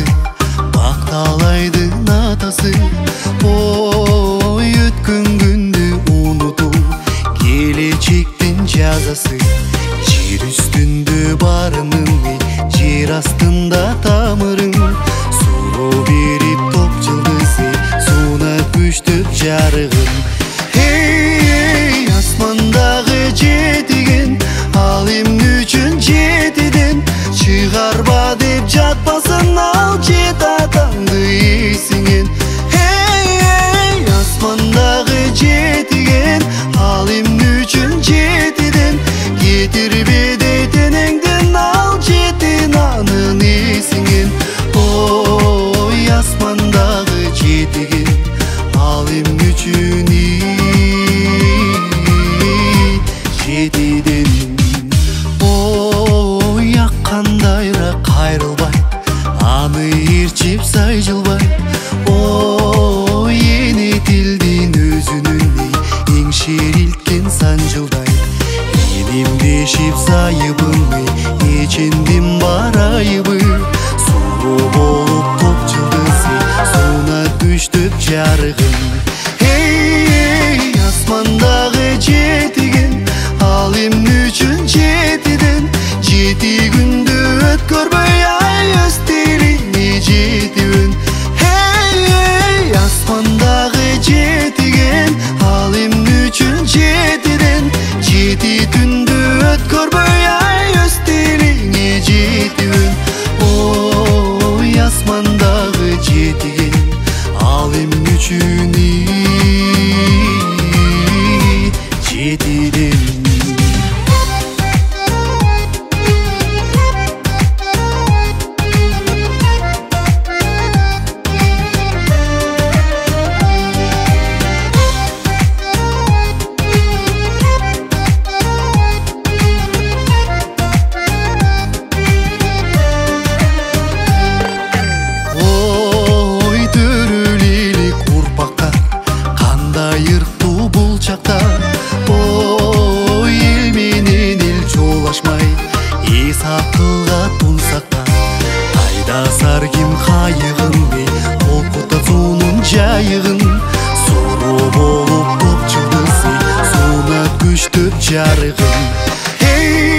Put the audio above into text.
атасы, бакталайдын атасы. Ой, өткөн күндү унутуу, келечектин жазасы. Жер үстүндө барының, жер астында тамырың. Суроо берип топ жылдызы, суна күчтөп жарыгын. Эй, асмандагы жетиген, ал эмне үчүн жетиден чыгарба деп жатпасын ал жет атаңды эсиңен. Эй, асмандагы жетиген, ал эмне үчүн жетиден кетирбе дейт энеңден ал жетин анын эсиңен. Ой, асмандагы жетиген, ал эмне үчүн жетиден. Ой, аккандайра кайрылбайт, аны ээрчип сайжылбайт. Ой, эне тилдин өзүнүн эң шерилткен санжылдайт. Энем дешип сайыбын, эчендим бар айыбы. Суроо болуп топ жылдызы, суна күчтөп жарыгын. Эй, асмандагы жетиген, ал эмне үчүн жетиден жети күндү өткөрбөй ай өз тилиңе жетибин. Эй, асмандагы жетиген, ал эмне үчүн жетиден жети түндү өткөрбөй ай өз тилиңе жетибин. Ой, асмандагы жетиген, ал эмне үчүн жетиден. Ой, төрөлелик урпактар кандай ырктуу бул чакта. Ой, эл менен эл жолашмай эс акылга тунсакта. Айдасар ким кайыгын, толкута суунун жайыгын. Суроо болуп топ жылдызы, суна күчтөп жарыгын.